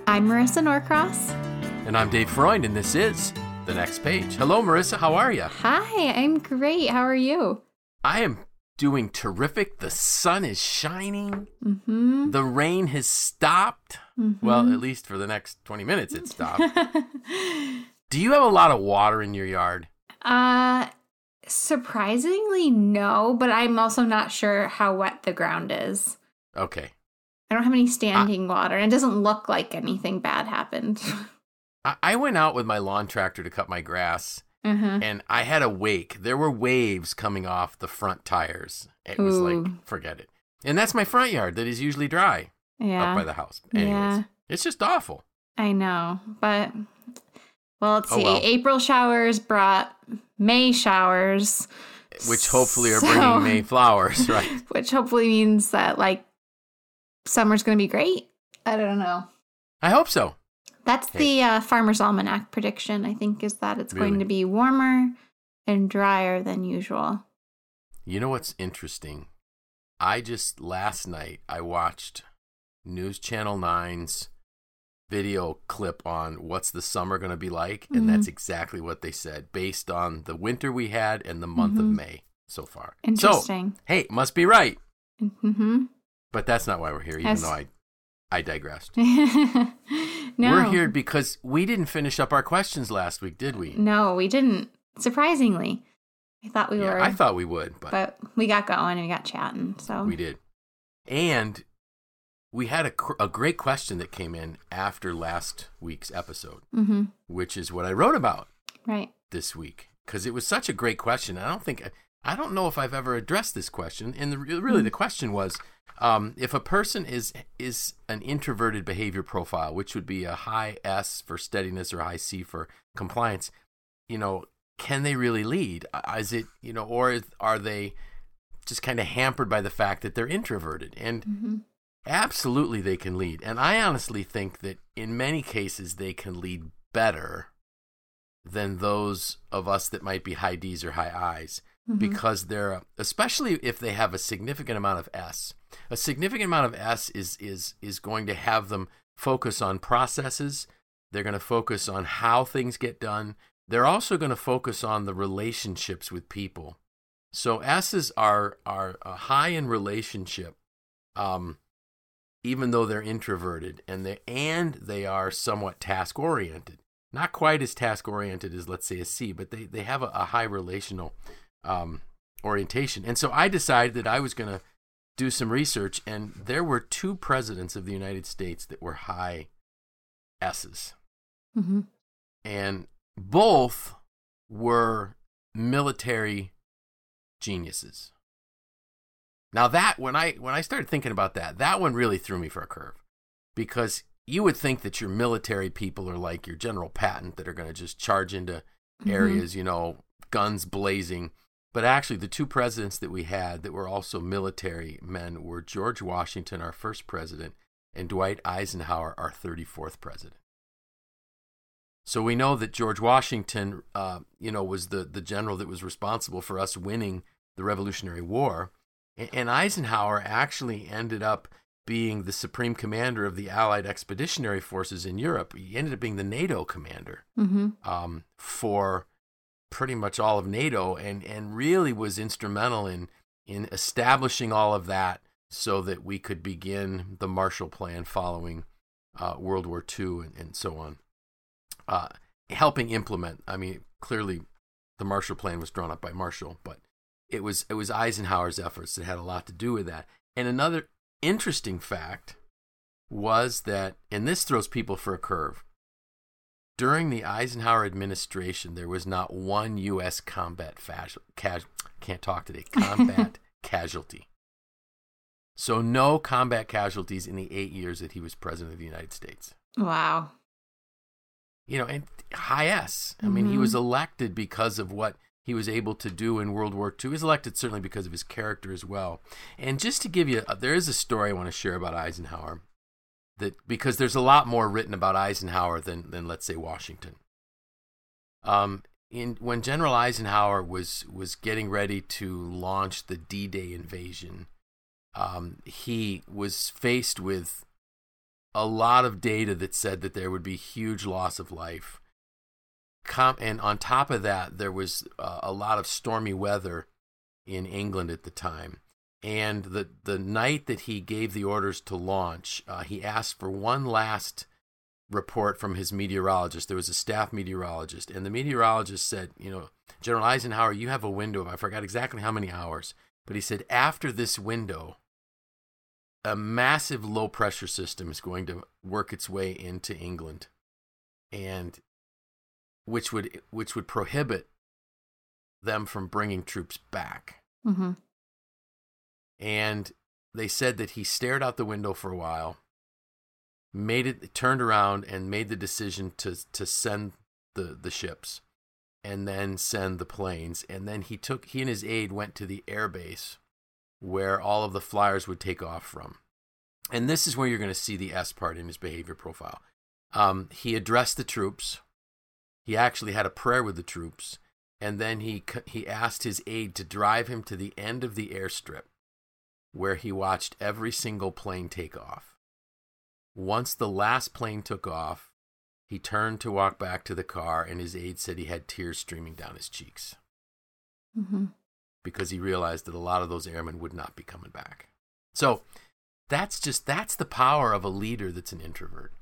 I'm Marissa Norcross. And I'm Dave Freund, and this is The Next Page. Hello, Marissa. How are you? Hi, I'm great. How are you? I am doing terrific. The sun is shining. Mm-hmm. The rain has stopped. Mm-hmm. Well, at least for the next 20 minutes it stopped. Do you have a lot of water in your yard? Surprisingly, no, but I'm also not sure how wet the ground is. Okay. I don't have any standing water, and it doesn't look like anything bad happened. I went out with my lawn tractor to cut my grass, and I had a wake. There were waves coming off the front tires. It was like, forget it. And that's my front yard that is usually dry up by the house. Anyways, it's just awful. I know, but, well, let's see. Well. April showers brought May showers. Which hopefully are bringing May flowers, right? Which hopefully means that, like, summer's going to be great. I don't know. I hope so. That's the Farmer's Almanac prediction, I think, is that it's going to be warmer and drier than usual. You know what's interesting? Last night, I watched News Channel 9's video clip on what's the summer going to be like, and that's exactly what they said, based on the winter we had and the month of May so far. Interesting. So, hey, must be right. Mm-hmm. But that's not why we're here, even though I digressed. No. We're here because we didn't finish up our questions last week, did we? No, we didn't. Surprisingly. I thought we were. I thought we would. But we got going and we got chatting. So we did. And we had a great question that came in after last week's episode, which is what I wrote about this week. Because it was such a great question. I don't know if I've ever addressed this question. And the question was, if a person is an introverted behavior profile, which would be a high S for steadiness or high C for compliance, can they really lead? Is it, or are they just kind of hampered by the fact that they're introverted? And absolutely they can lead. And I honestly think that in many cases they can lead better than those of us that might be high Ds or high Is. Because they're, especially if they have a significant amount of S. A significant amount of S is going to have them focus on processes. They're going to focus on how things get done. They're also going to focus on the relationships with people. So S's are high in relationship, even though they're introverted, and they are somewhat task oriented. Not quite as task oriented as, let's say, a C, but they have a high relational orientation. And so I decided that I was going to do some research, and there were 2 presidents of the United States that were high S's. And both were military geniuses. Now that, when I started thinking about that one really threw me for a curve, because you would think that your military people are like your General Patton, that are going to just charge into areas, guns blazing. But actually, the 2 presidents that we had that were also military men were George Washington, our first president, and Dwight Eisenhower, our 34th president. So we know that George Washington, was the general that was responsible for us winning the Revolutionary War. And Eisenhower actually ended up being the supreme commander of the Allied Expeditionary Forces in Europe. He ended up being the NATO commander for pretty much all of NATO, and really was instrumental in establishing all of that so that we could begin the Marshall Plan following World War II and so on. Helping implement, clearly the Marshall Plan was drawn up by Marshall, but it was Eisenhower's efforts that had a lot to do with that. And another interesting fact was that, and this throws people for a curve, during the Eisenhower administration, there was not one U.S. combat casualty. So no combat casualties in the 8 years that he was president of the United States. Wow. And high S. He was elected because of what he was able to do in World War II. He was elected certainly because of his character as well. And just to give you, there is a story I want to share about Eisenhower. Because there's a lot more written about Eisenhower than let's say, Washington. When General Eisenhower was getting ready to launch the D-Day invasion, he was faced with a lot of data that said that there would be huge loss of life. And on top of that, there was a lot of stormy weather in England at the time. And the night that he gave the orders to launch, he asked for one last report from his meteorologist. There was a staff meteorologist, and the meteorologist said, General Eisenhower, you have a window of, I forgot exactly how many hours, but he said, after this window, a massive low pressure system is going to work its way into England, and which would prohibit them from bringing troops back. Mm-hmm. And they said that he stared out the window for a while, turned around and made the decision to send the ships and then send the planes. And then he and his aide went to the air base where all of the flyers would take off from. And this is where you're going to see the S part in his behavior profile. He addressed the troops. He actually had a prayer with the troops. And then he asked his aide to drive him to the end of the airstrip where he watched every single plane take off. Once the last plane took off, he turned to walk back to the car, and his aide said he had tears streaming down his cheeks. Mm-hmm. Because he realized that a lot of those airmen would not be coming back. So that's the power of a leader that's an introvert.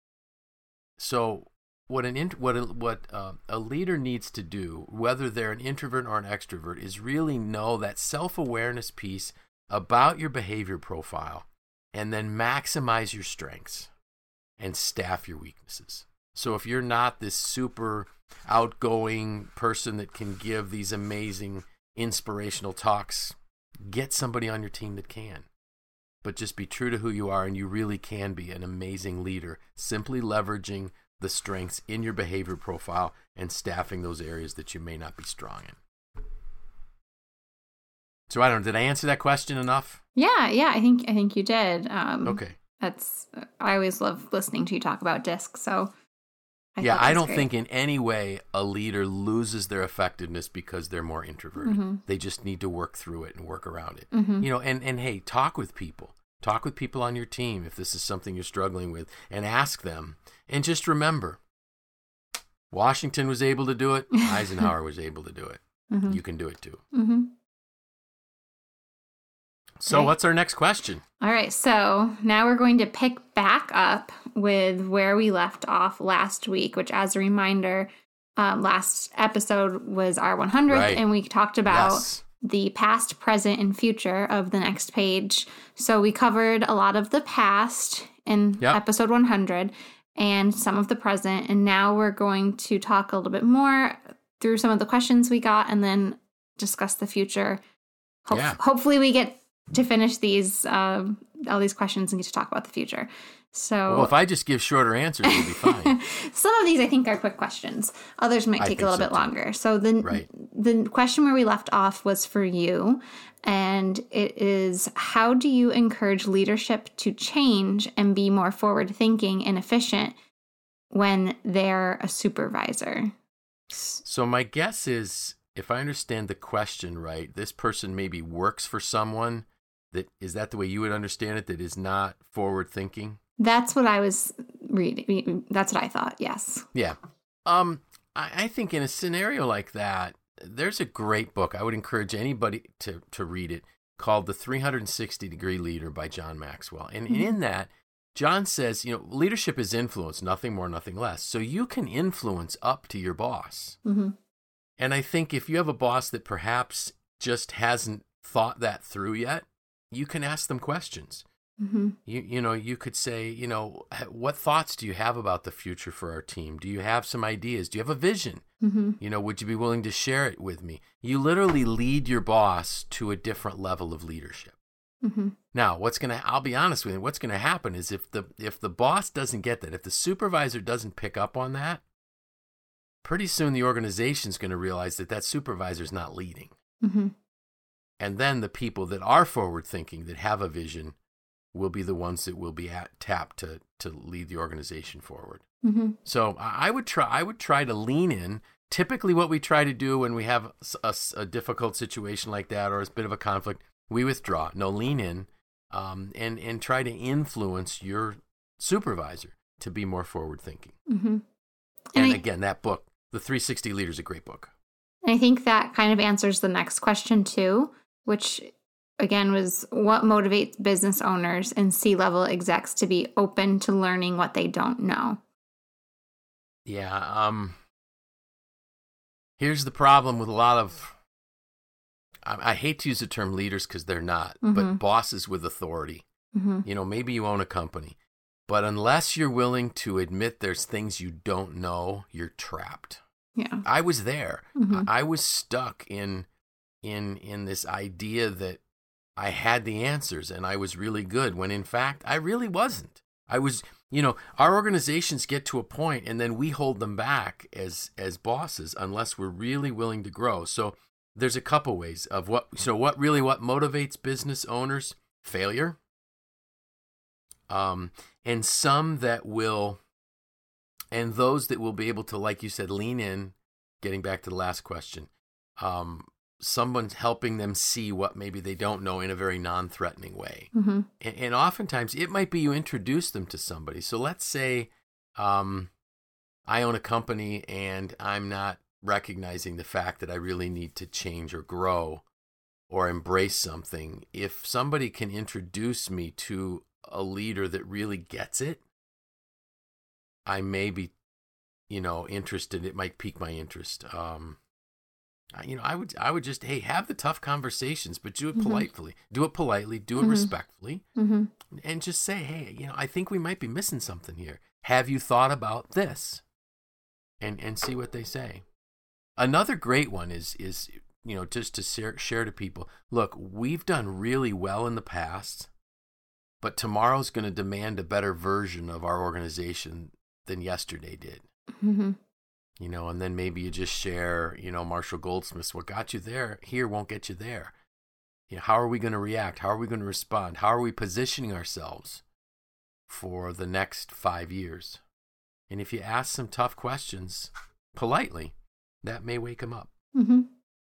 So what a leader needs to do, whether they're an introvert or an extrovert, is really know that self-awareness piece about your behavior profile, and then maximize your strengths and staff your weaknesses. So if you're not this super outgoing person that can give these amazing inspirational talks, get somebody on your team that can. But just be true to who you are, and you really can be an amazing leader, simply leveraging the strengths in your behavior profile and staffing those areas that you may not be strong in. So I don't know, did I answer that question enough? Yeah, I think you did. Okay. I always love listening to you talk about DISC, so I don't think in any way a leader loses their effectiveness because they're more introverted. Mm-hmm. They just need to work through it and work around it. Mm-hmm. And hey, talk with people. Talk with people on your team if this is something you're struggling with, and ask them. And just remember, Washington was able to do it. Eisenhower was able to do it. Mm-hmm. You can do it too. Mm-hmm. So what's our next question? All right, so now we're going to pick back up with where we left off last week, which, as a reminder, last episode was our 100th, right. And we talked about the past, present, and future of the next page. So we covered a lot of the past in episode 100 and some of the present, and now we're going to talk a little bit more through some of the questions we got and then discuss the future. Hopefully we get to finish these all these questions and get to talk about the future. So, if I just give shorter answers, you'll be fine. Some of these I think are quick questions. Others might take a little bit longer. So the question where we left off was for you, and it is: how do you encourage leadership to change and be more forward-thinking and efficient when they're a supervisor? So my guess is, if I understand the question right, this person maybe works for someone is that the way you would understand it, that is not forward thinking? That's what I was reading. That's what I thought. Yes. Yeah. I think in a scenario like that, there's a great book. I would encourage anybody to read it, called The 360-Degree Leader by John Maxwell. And in that, John says, leadership is influence, nothing more, nothing less. So you can influence up to your boss. Mm-hmm. And I think if you have a boss that perhaps just hasn't thought that through yet, you can ask them questions. Mm-hmm. You could say, what thoughts do you have about the future for our team? Do you have some ideas? Do you have a vision? Mm-hmm. Would you be willing to share it with me? You literally lead your boss to a different level of leadership. Mm-hmm. Now, I'll be honest with you, what's going to happen is if the boss doesn't get that, if the supervisor doesn't pick up on that, pretty soon the organization's going to realize that supervisor's not leading. Mm-hmm. And then the people that are forward thinking, that have a vision, will be the ones that will be tapped to lead the organization forward. Mm-hmm. So I would try to lean in. Typically what we try to do when we have a difficult situation like that, or a bit of a conflict, we withdraw. No, lean in, and try to influence your supervisor to be more forward thinking. Mm-hmm. And again, that book, The 360 Leader, is a great book. And I think that kind of answers the next question too, which again was what motivates business owners and C-level execs to be open to learning what they don't know? Yeah. Here's the problem with a lot of, I hate to use the term leaders because they're not, but bosses with authority. Mm-hmm. Maybe you own a company, but unless you're willing to admit there's things you don't know, you're trapped. Yeah. I was there. Mm-hmm. I was stuck in this idea that I had the answers and I was really good when in fact I really wasn't. I was, our organizations get to a point and then we hold them back as bosses unless we're really willing to grow. So there's a couple ways of what motivates business owners? Failure. And some that will, and those that will be able to, like you said, lean in, getting back to the last question, someone's helping them see what maybe they don't know in a very non-threatening way. Mm-hmm. And oftentimes it might be you introduce them to somebody. So let's say I own a company and I'm not recognizing the fact that I really need to change or grow or embrace something. If somebody can introduce me to a leader that really gets it, I may be, interested. It might pique my interest. I would just, have the tough conversations, but do it politely. Do it politely. Do it respectfully, and just say, hey, I think we might be missing something here. Have you thought about this? And see what they say. Another great one is just to share to people. Look, we've done really well in the past, but tomorrow's going to demand a better version of our organization than yesterday did. Mm-hmm. And then maybe you just share, Marshall Goldsmith's, what got you there here won't get you there. How are we going to react? How are we going to respond? How are we positioning ourselves for the next 5 years? And if you ask some tough questions politely, that may wake them up. Mm-hmm.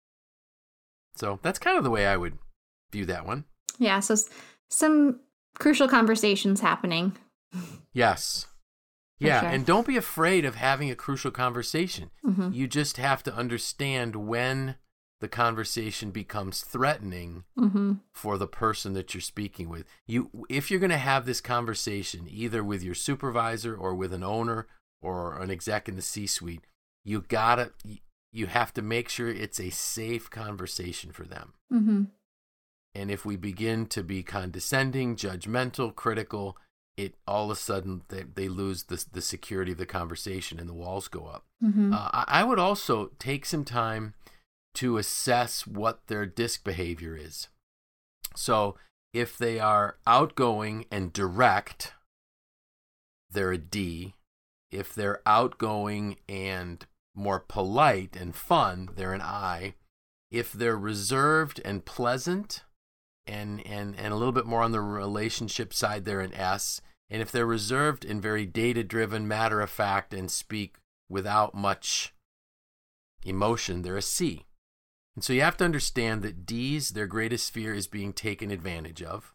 So that's kind of the way I would view that one. Yeah, so some crucial conversations happening. Yes. Yeah, sure. And don't be afraid of having a crucial conversation. Mm-hmm. You just have to understand when the conversation becomes threatening for the person that you're speaking with. If you're going to have this conversation, either with your supervisor or with an owner or an exec in the C-suite, you have to make sure it's a safe conversation for them. Mm-hmm. And if we begin to be condescending, judgmental, critical, it all of a sudden they lose the security of the conversation and the walls go up. Mm-hmm. I would also take some time to assess what their DISC behavior is. So if they are outgoing and direct, they're a D. If they're outgoing and more polite and fun, they're an I. If they're reserved and pleasant and a little bit more on the relationship side, they're an S. And if they're reserved and very data-driven, matter-of-fact, and speak without much emotion, they're a C. And so you have to understand that Ds, their greatest fear is being taken advantage of.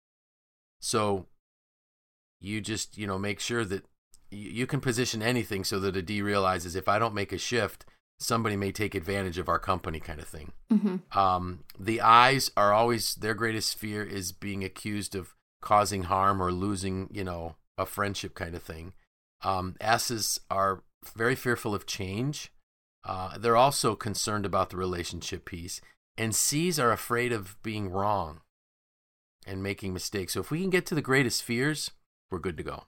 So you just, make sure that you can position anything so that a D realizes if I don't make a shift, somebody may take advantage of our company kind of thing. Mm-hmm. The I's are always, their greatest fear is being accused of causing harm or losing, a friendship kind of thing. S's are very fearful of change. They're also concerned about the relationship piece. And C's are afraid of being wrong and making mistakes. So if we can get to the greatest fears, we're good to go.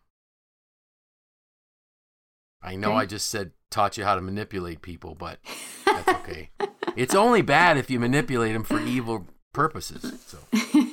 I know I just taught you how to manipulate people, but that's okay. It's only bad if you manipulate them for evil purposes. So.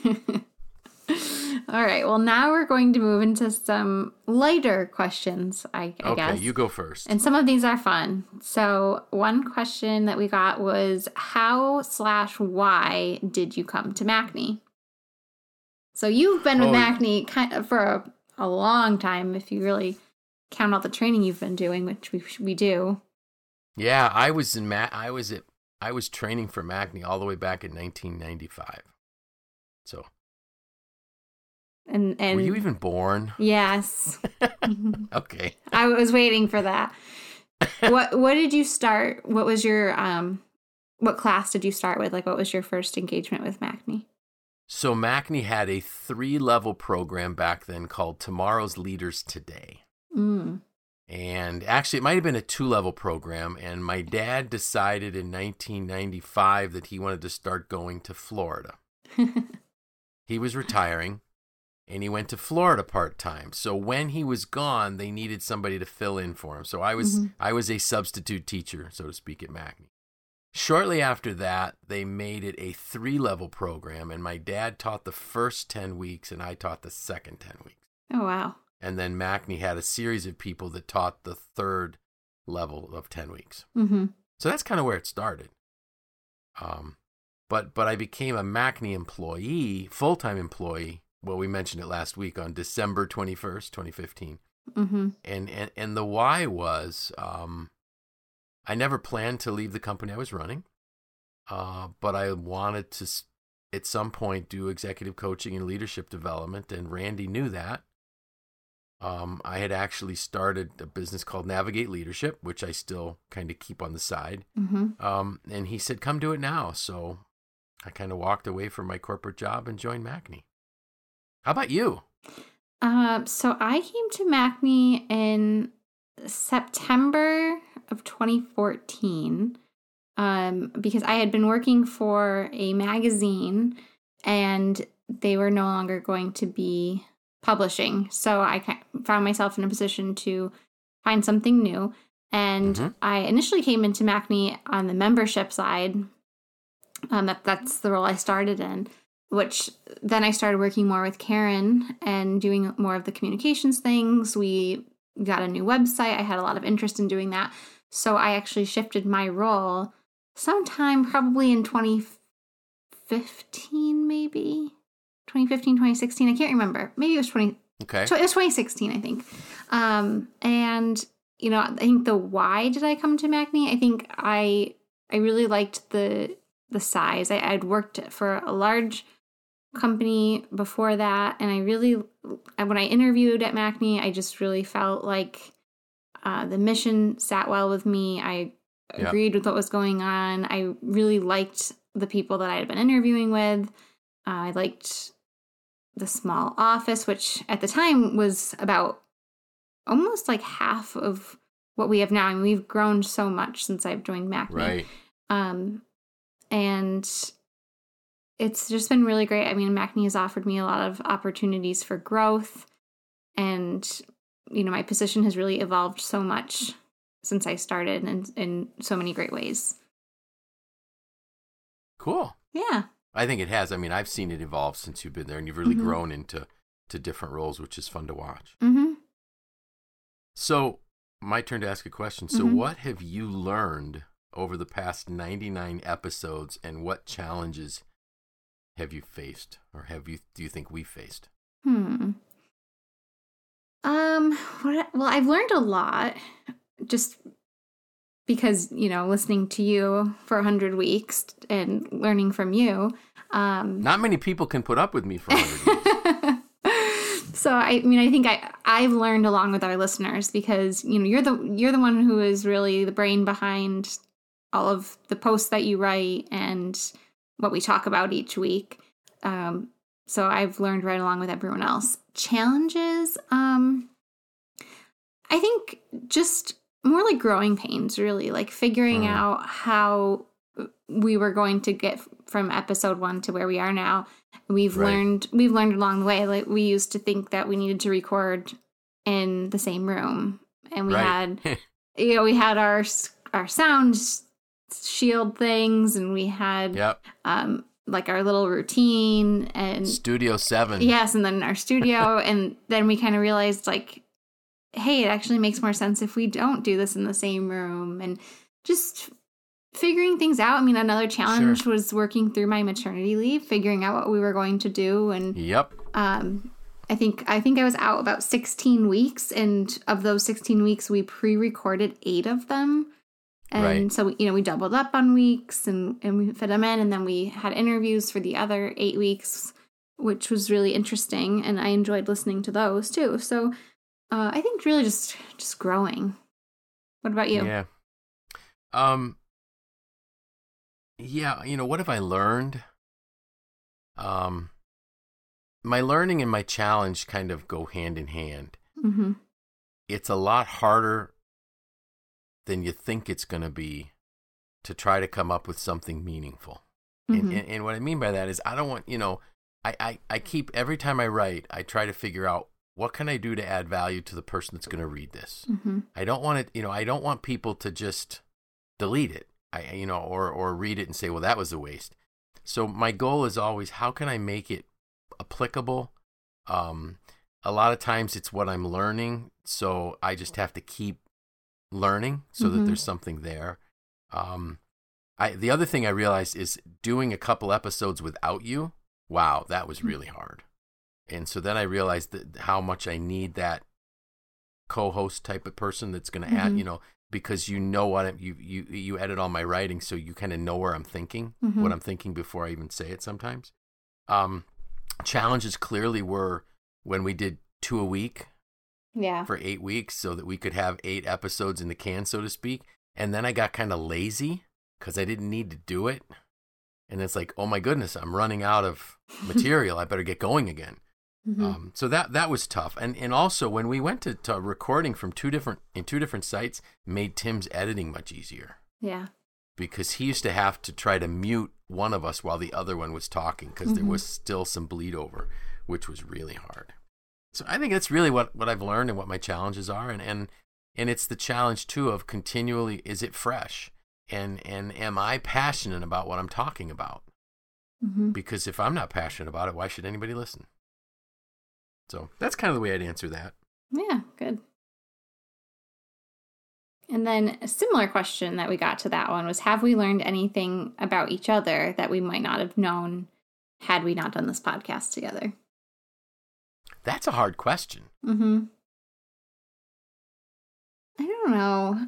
All right. Well, now we're going to move into some lighter questions, I guess. Okay, you go first. And some of these are fun. So one question that we got was, how/why did you come to MACNY? So you've been with MACNY kind of for a long time, if you really count all the training you've been doing, which we do. Yeah, I was training for MACNY all the way back in 1995. So And were you even born? Yes. Okay. I was waiting for that. What did you start? What was your what class did you start with? Like, what was your first engagement with MACNY? So MACNY had a 3-level program back then called Tomorrow's Leaders Today. Mm. And actually, it might have been a 2-level program. And my dad decided in 1995 that he wanted to start going to Florida. He was retiring, and he went to Florida part-time. So when he was gone, they needed somebody to fill in for him. So I was a substitute teacher, so to speak, at MACNY. Shortly after that, they made it a 3-level program, and my dad taught the first 10 weeks, and I taught the second 10 weeks. Oh, wow. And then MACNY had a series of people that taught the 3rd level of 10 weeks. Mm-hmm. So that's kind of where it started. But I became a MACNY employee, full-time employee. Well, we mentioned it last week on December 21st, 2015. Mm-hmm. And the why was I never planned to leave the company I was running, but I wanted to, at some point, do executive coaching and leadership development, and Randy knew that. I had actually started a business called Navigate Leadership, which I still kind of keep on the side. Mm-hmm. And he said, come do it now. So I kind of walked away from my corporate job and joined MACNY. How about you? So I came to MACNY in September of 2014 because I had been working for a magazine and they were no longer going to be publishing. So I found myself in a position to find something new. And I initially came into MACNY on the membership side. That's the role I started in, which then I started working more with Karen and doing more of the communications things. We got a new website. I had a lot of interest in doing that. So I actually shifted my role sometime probably in 2015, maybe 2015, 2016. I can't remember. Maybe it was it was 2016, I think. And you know, I think the why did I come to MACNY? I think I really liked the size. I'd worked for a large company before that, and when I interviewed at MACNY, I just really felt like the mission sat well with me. I agreed with what was going on. I really liked the people that I had been interviewing with. I liked the small office, which at the time was about almost like half of what we have now. I mean, we've grown so much since I've joined MACNY. Right. And it's just been really great. I mean, MACNY has offered me a lot of opportunities for growth, and you know, my position has really evolved so much since I started in so many great ways. Cool. Yeah. I think it has. I mean, I've seen it evolve since you've been there, and you've really grown into different roles, which is fun to watch. Mm-hmm. So, my turn to ask a question. So, what have you learned over the past 99 episodes, and what challenges have you faced, or do you think we faced? Well, I've learned a lot just because, you know, listening to you for 100 weeks and learning from you. Not many people can put up with me for 100 weeks. So, I mean, I think I've learned along with our listeners because, you know, you're the one who is really the brain behind all of the posts that you write and what we talk about each week. So I've learned right along with everyone else. Challenges, I think just more like growing pains, really, like figuring out how we were going to get from episode 1 to where we are now. We've learned along the way. Like, we used to think that we needed to record in the same room, and we had, we had our sound shield things, and we had like our little routine and Studio 7. Yes, and then our studio, and then we kind of realized, like, hey, it actually makes more sense if we don't do this in the same room, and just figuring things out. I mean, another challenge was working through my maternity leave, figuring out what we were going to do, and I think I was out about 16 weeks, and of those 16 weeks, we pre-recorded 8 of them. And so, you know, we doubled up on weeks and we fit them in, and then we had interviews for the other 8 weeks. which was really interesting, and I enjoyed listening to those too. So I think really just growing. What about you? Yeah. Yeah, what have I learned? My learning and my challenge kind of go hand in hand. Mm-hmm. It's a lot harder than you think it's going to be to try to come up with something meaningful. Mm-hmm. And what I mean by that is I don't want, I keep, every time I write, I try to figure out what can I do to add value to the person that's going to read this. Mm-hmm. I don't want it, I don't want people to just delete it, or read it and say, well, that was a waste. So my goal is always, how can I make it applicable? A lot of times it's what I'm learning, so I just have to keep learning so mm-hmm. that there's something there. The other thing I realized is doing a couple episodes without you. Wow, that was really hard. And so then I realized that how much I need that co-host type of person that's going to mm-hmm. add, because what you edit all my writing, so you kind of know where I'm thinking, mm-hmm. what I'm thinking before I even say it sometimes. Challenges clearly were when we did 2 a week for 8 weeks so that we could have 8 episodes in the can, so to speak. And then I got kind of lazy because I didn't need to do it. And it's like, oh my goodness, I'm running out of material. I better get going again. Mm-hmm. So that was tough. And also when we went to recording from two different sites, made Tim's editing much easier. Yeah. Because he used to have to try to mute one of us while the other one was talking because mm-hmm. there was still some bleed over, which was really hard. So I think that's really what I've learned and what my challenges are. And it's the challenge too of continually, is it fresh? And am I passionate about what I'm talking about? Mm-hmm. Because if I'm not passionate about it, why should anybody listen? So that's kind of the way I'd answer that. Yeah, good. And then a similar question that we got to that one was, have we learned anything about each other that we might not have known had we not done this podcast together? That's a hard question. Mm-hmm. I don't know.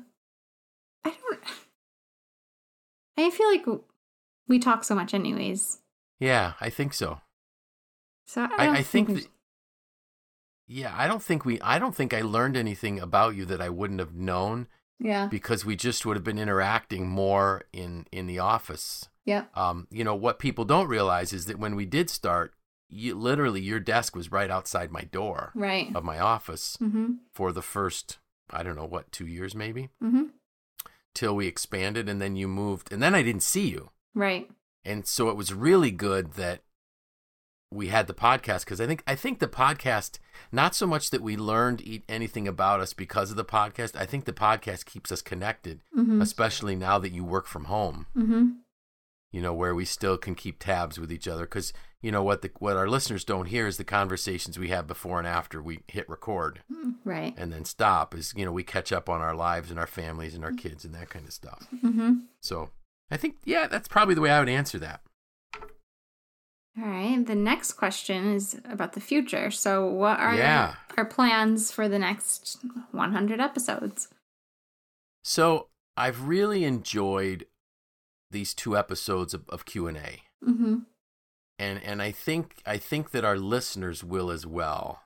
I feel like we talk so much anyways. Yeah, I think so. So I think yeah, I don't think I learned anything about you that I wouldn't have known. Yeah. Because we just would have been interacting more in the office. Yeah. What people don't realize is that when we did start, literally your desk was right outside my door of my office mm-hmm. for the first, I don't know, 2 years maybe? Mm-hmm. Till we expanded, and then you moved, and then I didn't see you. Right. And so it was really good that we had the podcast, because I think the podcast, not so much that we learned anything about us because of the podcast. I think the podcast keeps us connected, mm-hmm. especially now that you work from home. Mm-hmm. Where we still can keep tabs with each other, because what our listeners don't hear is the conversations we have before and after we hit record, right, and then stop. Is we catch up on our lives and our families and our kids and that kind of stuff. Mm-hmm. So I think that's probably the way I would answer that. All right. The next question is about the future. So what are our plans for the next 100 episodes? So I've really enjoyed these 2 episodes of Q&A. Mm-hmm. And I think that our listeners will as well.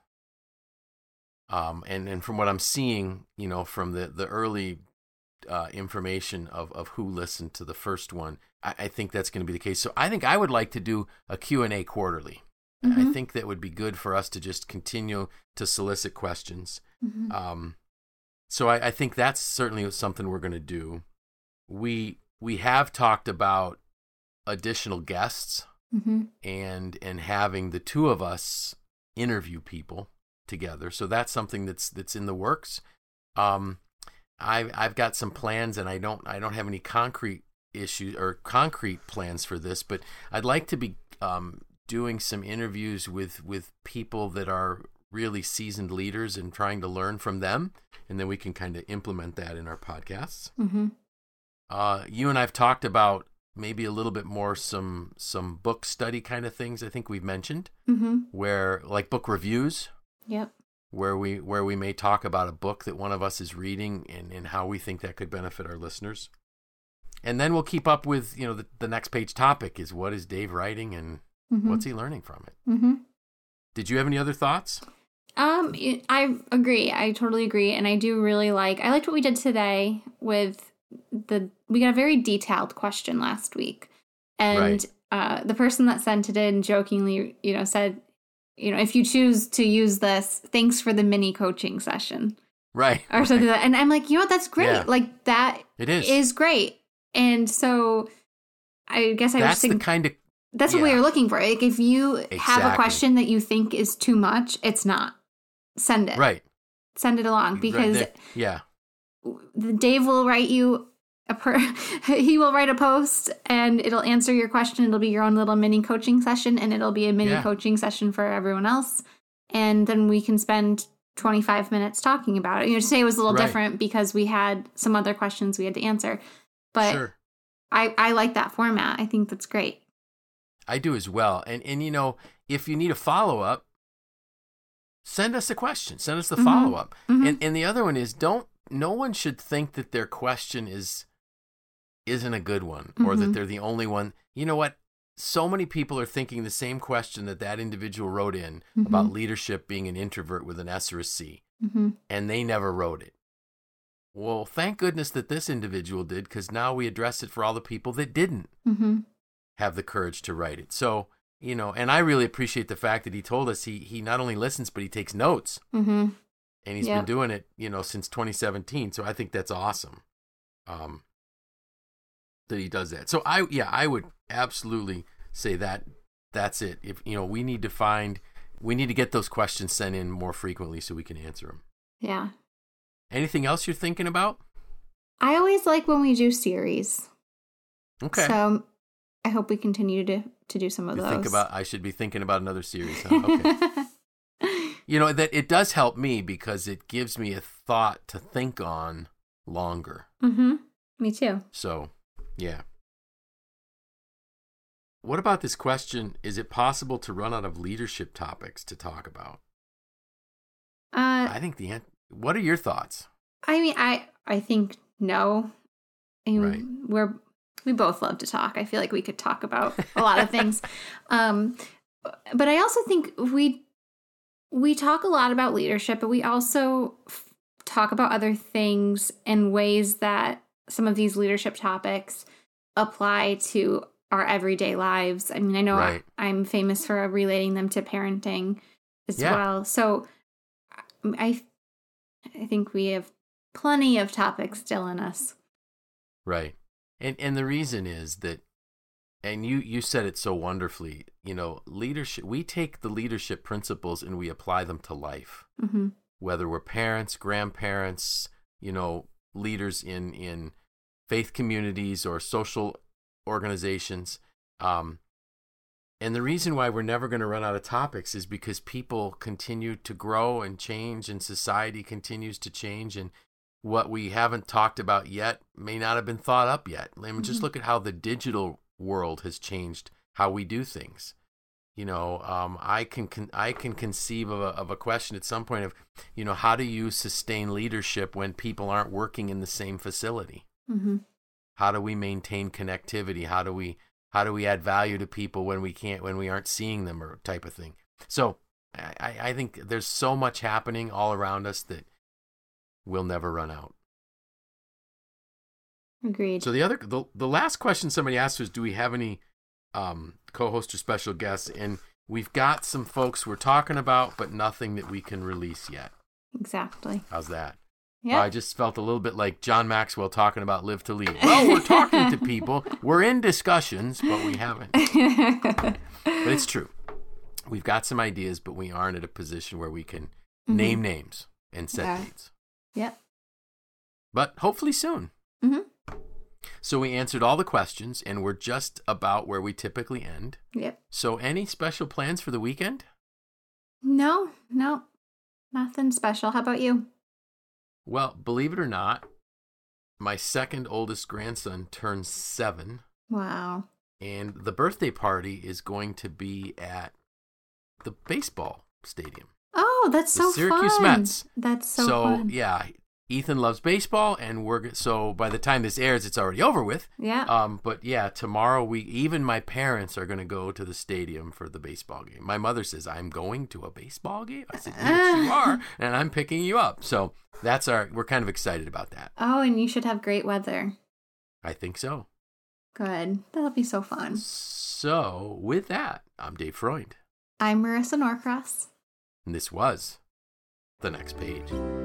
And from what I'm seeing, from the early information of who listened to the first one, I think that's going to be the case. So I think I would like to do a Q&A quarterly. Mm-hmm. I think that would be good for us to just continue to solicit questions. Mm-hmm. So I think that's certainly something we're going to do. We have talked about additional guests mm-hmm. and having the 2 of us interview people together. So that's something that's in the works. I've got some plans, and I don't have any concrete issues or concrete plans for this, but I'd like to be doing some interviews with people that are really seasoned leaders and trying to learn from them, and then we can kind of implement that in our podcasts. Mm-hmm. You and I've talked about maybe a little bit more some book study kind of things. I think we've mentioned mm-hmm. where, like, book reviews. Yep. Where we may talk about a book that one of us is reading and how we think that could benefit our listeners. And then we'll keep up with, the next page topic is, what is Dave writing, and Mm-hmm. What's he learning from it? Mm-hmm. Did you have any other thoughts? I agree. I totally agree. And I do really I liked what we did today with we got a very detailed question last week. And the person that sent it in jokingly, said, if you choose to use this, thanks for the mini coaching session. Right. Or something like that. And I'm like, that's great. Yeah. Like that it is great. And so I guess that's the kind of that's what we were looking for. Like if you have a question that you think is too much, it's not. Send it. Right. Send it along because Dave will write you he will write a post and it'll answer your question. It'll be your own little mini coaching session and it'll be a mini coaching session for everyone else. And then we can spend 25 minutes talking about it. Today was a little different because we had some other questions we had to answer. But I like that format. I think that's great. I do as well. And if you need a follow-up, send us a question. Send us the follow-up. Mm-hmm. And the other one is no one should think that their question isn't a good one or that they're the only one. You know what? So many people are thinking the same question that individual wrote in about leadership being an introvert with an S or a C, and they never wrote it. Well, thank goodness that this individual did, because now we address it for all the people that didn't have the courage to write it. So, and I really appreciate the fact that he told us he not only listens, but he takes notes. Mm-hmm. And he's been doing it, since 2017. So I think that's awesome that he does that. So I would absolutely say that's it. If we need to get those questions sent in more frequently so we can answer them. Yeah. Anything else you're thinking about? I always like when we do series. Okay. So I hope we continue to do some of those. I should be thinking about another series. Huh? Okay. That it does help me because it gives me a thought to think on longer. Mm-hmm. Me too. So, yeah. What about this question? Is it possible to run out of leadership topics to talk about? I think what are your thoughts? I mean, I think no. We both love to talk. I feel like we could talk about a lot of things. But I also think we talk a lot about leadership, but we also talk about other things in ways that some of these leadership topics apply to our everyday lives. I mean, I know I'm famous for relating them to parenting as well. So I think we have plenty of topics still in us. Right. And the reason is that, and you said it so wonderfully, leadership, we take the leadership principles and we apply them to life. Mm-hmm. Whether we're parents, grandparents, leaders in faith communities or social organizations. And the reason why we're never going to run out of topics is because people continue to grow and change and society continues to change, and what we haven't talked about yet may not have been thought up yet. I mean, just look at how the digital world has changed how we do things. I can conceive of a question at some point of, how do you sustain leadership when people aren't working in the same facility? Mm-hmm. How do we maintain connectivity? How do we add value to people when we aren't seeing them, or type of thing? So I think there's so much happening all around us that we'll never run out. Agreed. So the last question somebody asked was, do we have any co-host or special guests? And we've got some folks we're talking about, but nothing that we can release yet. Exactly. How's that? Yeah. I just felt a little bit like John Maxwell talking about Live to Lead. Well, we're talking to people. We're in discussions, but we haven't. But it's true. We've got some ideas, but we aren't at a position where we can name names and set dates. Yep. But hopefully soon. Mm-hmm. So we answered all the questions, and we're just about where we typically end. Yep. So any special plans for the weekend? No, nothing special. How about you? Well, believe it or not, my second oldest grandson turns 7. Wow. And the birthday party is going to be at the baseball stadium. Oh, that's so fun. Syracuse Mets. That's so fun. So, yeah, Ethan loves baseball, and so by the time this airs, it's already over with. Yeah. But yeah, tomorrow even my parents are going to go to the stadium for the baseball game. My mother says, I'm going to a baseball game. I said, yes, you are, and I'm picking you up. So we're kind of excited about that. Oh, and you should have great weather. I think so. Good. That'll be so fun. So with that, I'm Dave Freund. I'm Marissa Norcross. And this was The Next Page.